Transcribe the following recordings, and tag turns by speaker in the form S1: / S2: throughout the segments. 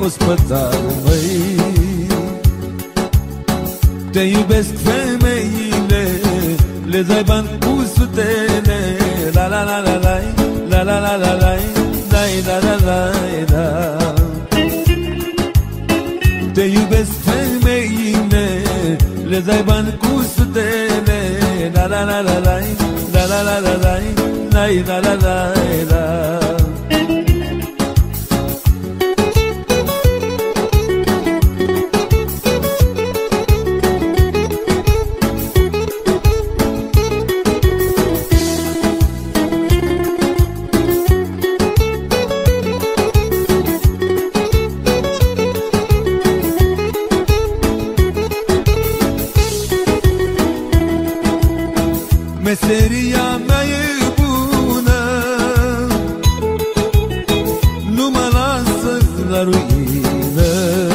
S1: ospătar, măi. Te iubesc femeile, le dai bani cu sutele. La la la la la, la la la la la, la la la la. Te iubesc femeile, le dai bani cu sutele. La la la la la, la la la la la, la la la la. Meseria mea e bună, nu mă lasă la ruină.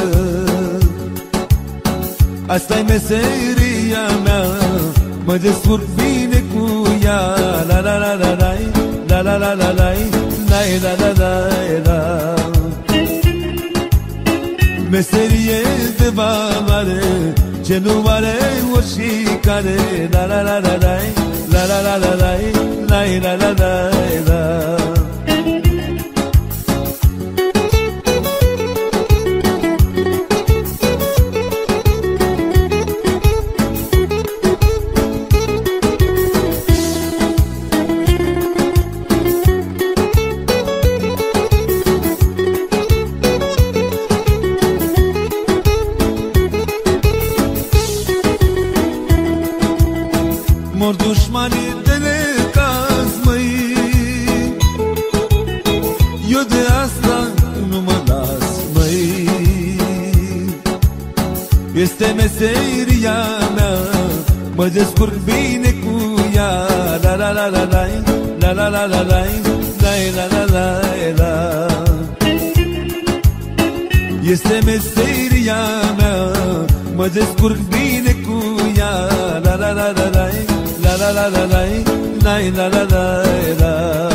S1: Asta-i meseria mea, mă descurc bine cu ea. La la la la la, la la la la la, la la la la. Meserie de valoare, ce nu are oricare. La la la la la, la la la la la, la la la la. Mor dușmanii de necaz, măi, eu de asta nu mă las, măi. Este meseria mea, mă descurc bine cu ea. La la la la la, la la la la la, la la la la. Este meseria mea, mă descurc bine cu ea. La la la la la, la la la la la, la la la la la.